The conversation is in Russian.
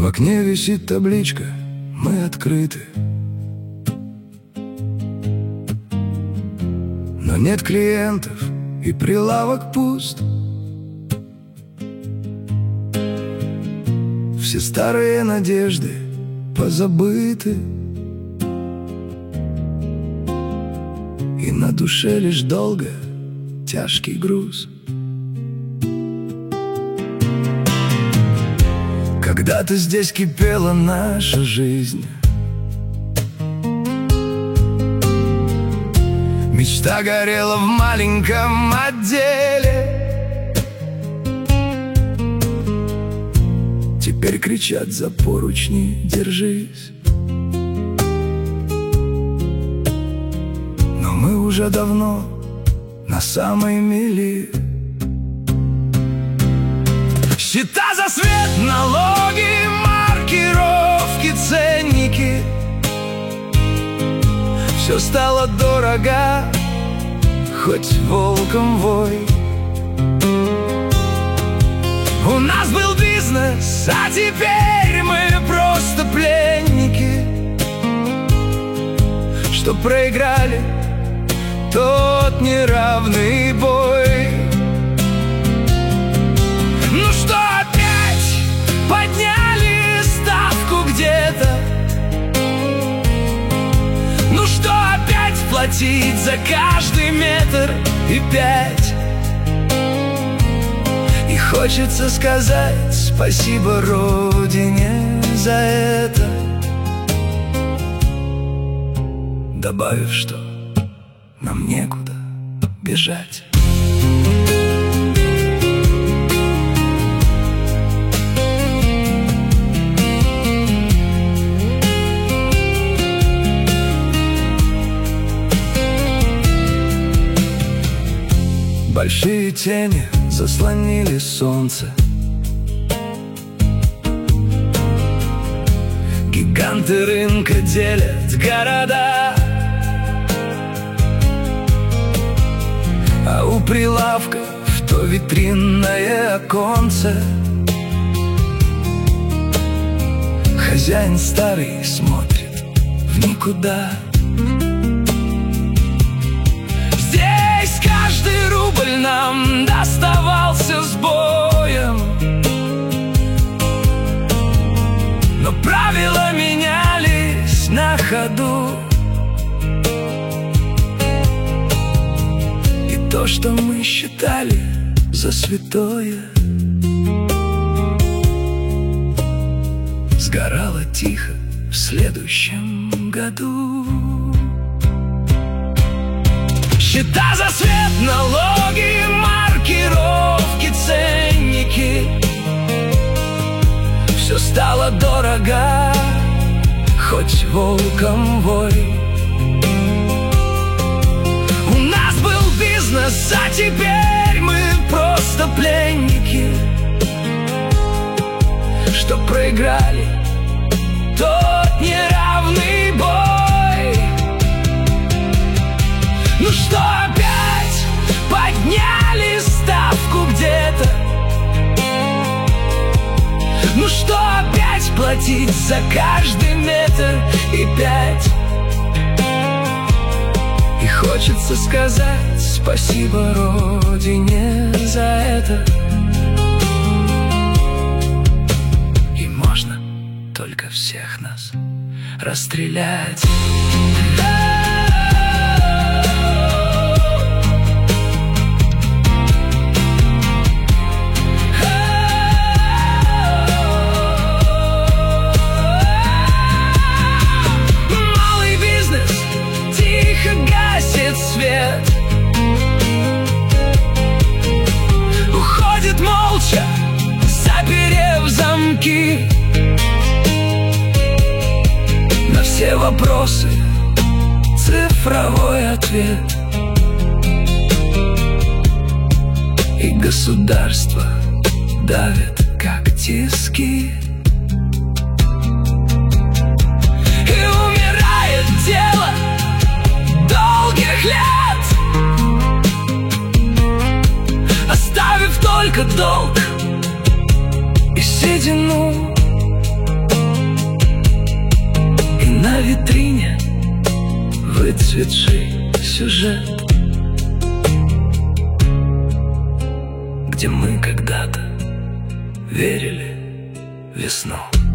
В окне висит табличка: мы открыты. Но нет клиентов, и прилавок пуст. Все старые надежды позабыты, и на душе лишь долго тяжкий груз. Когда-то здесь кипела наша жизнь, мечта горела в маленьком отделе. Теперь кричат за поручни: держись. Но мы уже давно на самой мели. Счета за свет, налоги, маркировки, ценники. Все стало дорого, хоть волком вой. У нас был бизнес, а теперь мы просто пленники, что проиграли тот неравный бой. Ну что, опять подняли ставку где-то? Ну что, опять платить за каждый метр и 5? И хочется сказать спасибо Родине за это, добавив, что нам некуда бежать. Большие тени заслонили солнце. Гиганты рынка делят города, а у прилавков то витринное оконце. Хозяин старый смотрит в никуда. Здесь каждый рубль нам доставался с боем, но правила менялись на ходу. И то, что мы считали за святое, сгорало тихо в следующем году. Счета за свет, налоги, маркировки, ценники. Все стало дорого, хоть волком вой. У нас был бизнес, а теперь мы просто пленники, что проиграли тот неравный бой. Ну что, опять подняли ставку где-то? Ну что, опять платить за каждый метр и 5? И хочется сказать спасибо Родине за это. И можно только всех нас расстрелять. Свет уходит молча, заперев замки. На все вопросы цифровой ответ. И государство давит как тиски. И умирает дело долгих лет, оставив только долг и седину. выцветший сюжет, где мы когда-то верили в весну.